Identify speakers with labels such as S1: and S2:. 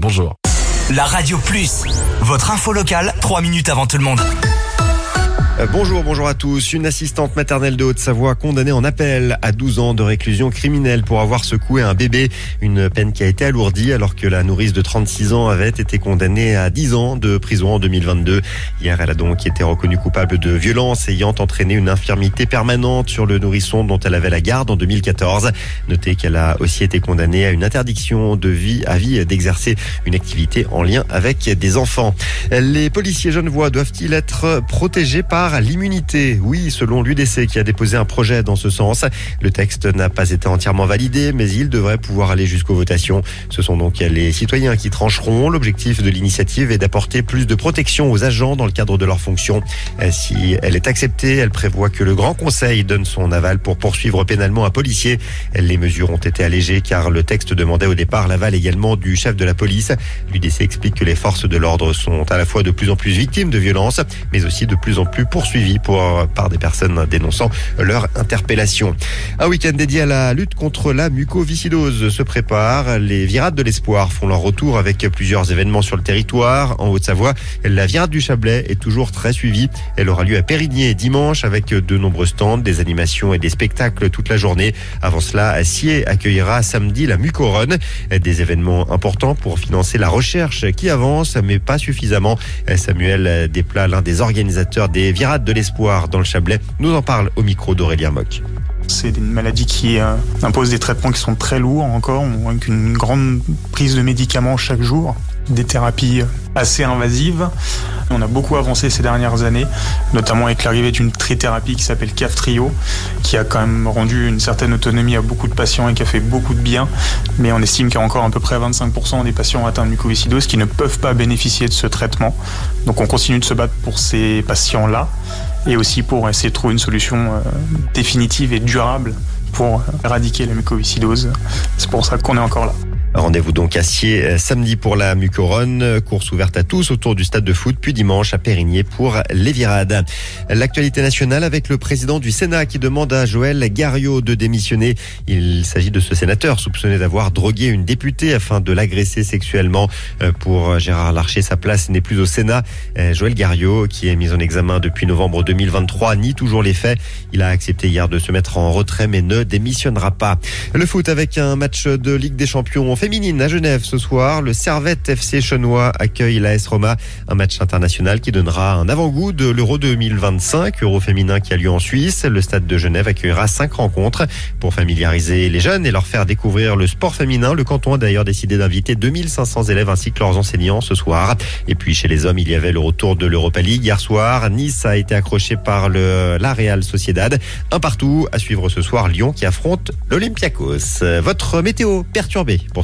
S1: bonjour.
S2: La Radio Plus, votre info locale, 3 minutes avant tout le monde.
S3: Bonjour à tous. Une assistante maternelle de Haute-Savoie condamnée en appel à 12 ans de réclusion criminelle pour avoir secoué un bébé. Une peine qui a été alourdie alors que la nourrice de 36 ans avait été condamnée à 10 ans de prison en 2022. Hier, elle a donc été reconnue coupable de violence ayant entraîné une infirmité permanente sur le nourrisson dont elle avait la garde en 2014. Notez qu'elle a aussi été condamnée à une interdiction de vie à vie d'exercer une activité en lien avec des enfants. Les policiers genevois doivent-ils être protégés par l'immunité? Oui, selon l'UDC qui a déposé un projet dans ce sens. Le texte n'a pas été entièrement validé, mais il devrait pouvoir aller jusqu'aux votations. Ce sont donc les citoyens qui trancheront. L'objectif de l'initiative est d'apporter plus de protection aux agents dans le cadre de leurs fonctions. Si elle est acceptée, elle prévoit que le Grand Conseil donne son aval pour poursuivre pénalement un policier. Les mesures ont été allégées car le texte demandait au départ l'aval également du chef de la police. L'UDC explique que les forces de l'ordre sont à la fois de plus en plus victimes de violences, mais aussi de plus en plus poursuivis par des personnes dénonçant leur interpellation. Un week-end dédié à la lutte contre la mucoviscidose se prépare. Les Virades de l'Espoir font leur retour avec plusieurs événements sur le territoire. En Haute-Savoie, la Virade du Chablais est toujours très suivie. Elle aura lieu à Périgny dimanche avec de nombreux stands, des animations et des spectacles toute la journée. Avant cela, Sciez accueillera samedi la Mucorone. Des événements importants pour financer la recherche qui avance, mais pas suffisamment. Samuel Desplat, l'un des organisateurs des Virades de l'Espoir dans le Chablais, nous en parle au micro d'Aurélien Moc.
S4: C'est une maladie qui impose des traitements qui sont très lourds encore, avec une grande prise de médicaments chaque jour, des thérapies assez invasives. On a beaucoup avancé ces dernières années, notamment avec l'arrivée d'une trithérapie qui s'appelle Kaftrio, qui a quand même rendu une certaine autonomie à beaucoup de patients et qui a fait beaucoup de bien. Mais on estime qu'il y a encore à peu près 25% des patients atteints de mucoviscidose qui ne peuvent pas bénéficier de ce traitement. Donc on continue de se battre pour ces patients-là et aussi pour essayer de trouver une solution définitive et durable pour éradiquer la mucoviscidose. C'est pour ça qu'on est encore là.
S3: Rendez-vous donc à Sciez samedi pour la Mucorone, course ouverte à tous autour du stade de foot, puis dimanche à Périgny pour les Virades. L'actualité nationale avec le président du Sénat qui demande à Joël Gariot de démissionner. Il s'agit de ce sénateur soupçonné d'avoir drogué une députée afin de l'agresser sexuellement. Pour Gérard Larcher, sa place n'est plus au Sénat. Joël Gariot, qui est mis en examen depuis novembre 2023, nie toujours les faits. Il a accepté hier de se mettre en retrait mais ne démissionnera pas. Le foot avec un match de Ligue des Champions féminine à Genève ce soir. Le Servette FC Chenois accueille l'AS Roma, un match international qui donnera un avant-goût de l'Euro 2025, Euro féminin qui a lieu en Suisse. Le stade de Genève accueillera 5 rencontres pour familiariser les jeunes et leur faire découvrir le sport féminin. Le canton a d'ailleurs décidé d'inviter 2500 élèves ainsi que leurs enseignants ce soir. Et puis chez les hommes, il y avait le retour de l'Europa League hier soir. Nice a été accroché par la Real Sociedad. Un partout à suivre ce soir, Lyon qui affronte l'Olympiakos. Votre météo perturbée pour